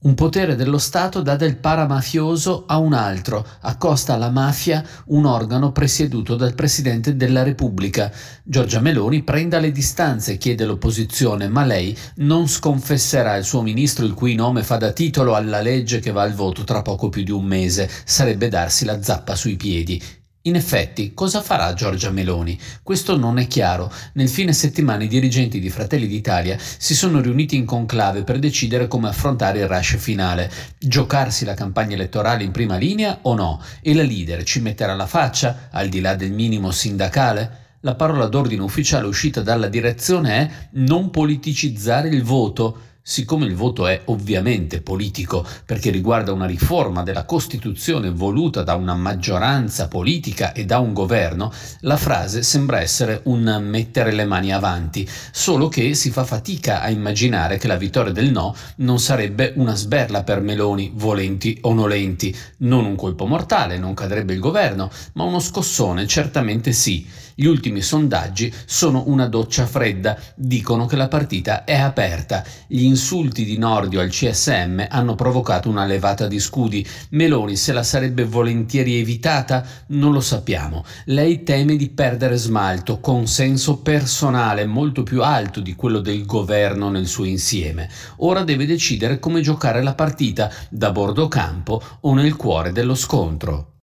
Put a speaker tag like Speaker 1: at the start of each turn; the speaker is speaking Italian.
Speaker 1: Un potere dello Stato dà del paramafioso a un altro, accosta alla mafia un organo presieduto dal Presidente della Repubblica. Giorgia Meloni prenda le distanze, chiede l'opposizione, ma lei non sconfesserà il suo ministro il cui nome fa da titolo alla legge che va al voto tra poco più di un mese. Sarebbe darsi la zappa sui piedi. In effetti, cosa farà Giorgia Meloni? Questo non è chiaro. Nel fine settimana i dirigenti di Fratelli d'Italia si sono riuniti in conclave per decidere come affrontare il rush finale. Giocarsi la campagna elettorale in prima linea o no? E la leader ci metterà la faccia, al di là del minimo sindacale? La parola d'ordine ufficiale uscita dalla direzione è non politicizzare il voto. Siccome il voto è ovviamente politico perché riguarda una riforma della Costituzione voluta da una maggioranza politica e da un governo, la frase sembra essere un mettere le mani avanti, solo che si fa fatica a immaginare che la vittoria del no non sarebbe una sberla per Meloni, volenti o nolenti. Non un colpo mortale, non cadrebbe il governo, ma uno scossone certamente sì. Gli ultimi sondaggi sono una doccia fredda, dicono che la partita è aperta. Gli insulti di Nordio al CSM hanno provocato una levata di scudi. Meloni se la sarebbe volentieri evitata? Non lo sappiamo. Lei teme di perdere smalto, consenso personale molto più alto di quello del governo nel suo insieme. Ora deve decidere come giocare la partita, da bordo campo o nel cuore dello scontro.